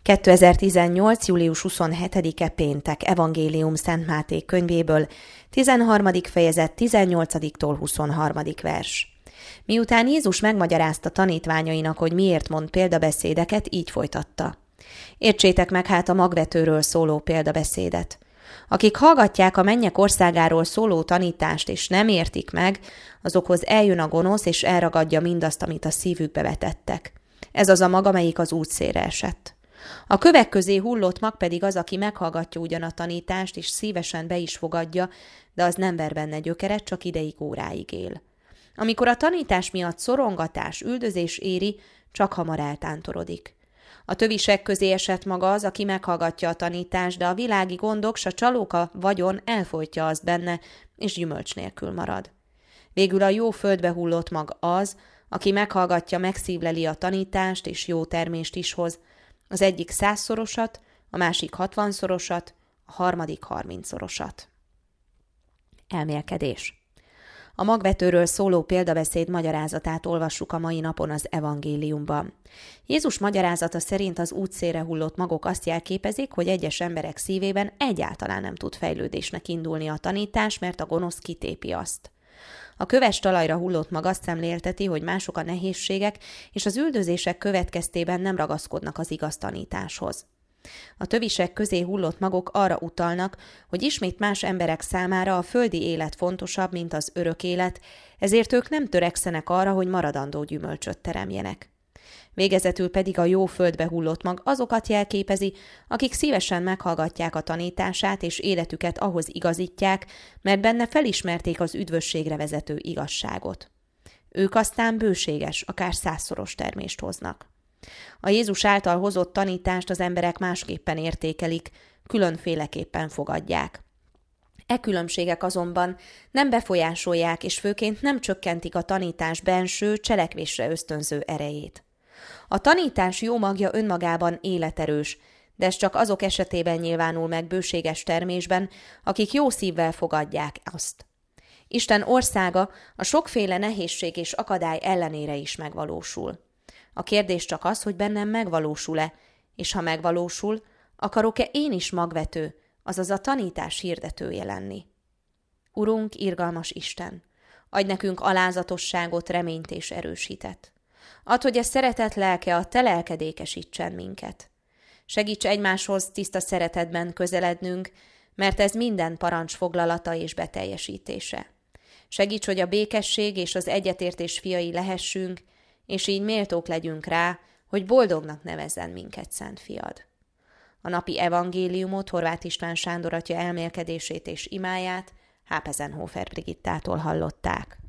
2018. július 27-e péntek, Evangélium Szent Máté könyvéből, 13. fejezet 18-tól 23. vers. Miután Jézus megmagyarázta tanítványainak, hogy miért mond példabeszédeket, így folytatta. Értsétek meg hát a magvetőről szóló példabeszédet. Akik hallgatják a mennyek országáról szóló tanítást és nem értik meg, azokhoz eljön a gonosz és elragadja mindazt, amit a szívükbe vetettek. Ez az a mag, amelyik az útszélre esett. A kövek közé hullott mag pedig az, aki meghallgatja ugyan a tanítást, és szívesen be is fogadja, de az nem ver benne gyökeret, csak ideig, óráig él. Amikor a tanítás miatt szorongatás, üldözés éri, csak hamar eltántorodik. A tövisek közé esett maga az, aki meghallgatja a tanítást, de a világi gondok, s a csalóka vagyon elfolytja azt benne, és gyümölcs nélkül marad. Végül a jó földbe hullott mag az, aki meghallgatja, megszívleli a tanítást, és jó termést is hoz, az egyik 100-szorosat, a másik 60-szorosat, a harmadik 30-szorosat. Elmélkedés. A magvetőről szóló példabeszéd magyarázatát olvassuk a mai napon az evangéliumban. Jézus magyarázata szerint az útszélre hullott magok azt jelképezik, hogy egyes emberek szívében egyáltalán nem tud fejlődésnek indulni a tanítás, mert a gonosz kitépi azt. A köves talajra hullott mag azt szemlélteti, hogy mások a nehézségek és az üldözések következtében nem ragaszkodnak az igaz tanításhoz. A tövisek közé hullott magok arra utalnak, hogy ismét más emberek számára a földi élet fontosabb, mint az örök élet, ezért ők nem törekszenek arra, hogy maradandó gyümölcsöt teremjenek. Végezetül pedig a jó földbe hullott mag azokat jelképezi, akik szívesen meghallgatják a tanítását és életüket ahhoz igazítják, mert benne felismerték az üdvösségre vezető igazságot. Ők aztán bőséges, akár 100-szoros termést hoznak. A Jézus által hozott tanítást az emberek másképpen értékelik, különféleképpen fogadják. E különbségek azonban nem befolyásolják és főként nem csökkentik a tanítás benső, cselekvésre ösztönző erejét. A tanítás jó magja önmagában életerős, de ez csak azok esetében nyilvánul meg bőséges termésben, akik jó szívvel fogadják azt. Isten országa a sokféle nehézség és akadály ellenére is megvalósul. A kérdés csak az, hogy bennem megvalósul-e, és ha megvalósul, akarok-e én is magvető, azaz a tanítás hirdetője lenni. Urunk, irgalmas Isten, adj nekünk alázatosságot, reményt és erősítet. Add, hogy a szeretet lelke, a te lelked ékesítsen minket. Segíts egymáshoz tiszta szeretetben közelednünk, mert ez minden parancs foglalata és beteljesítése. Segíts, hogy a békesség és az egyetértés fiai lehessünk, és így méltók legyünk rá, hogy boldognak nevezzen minket Szent Fiad. A napi evangéliumot Horváth István Sándor atya elmélkedését és imáját Hápezenhofer Brigittától hallották.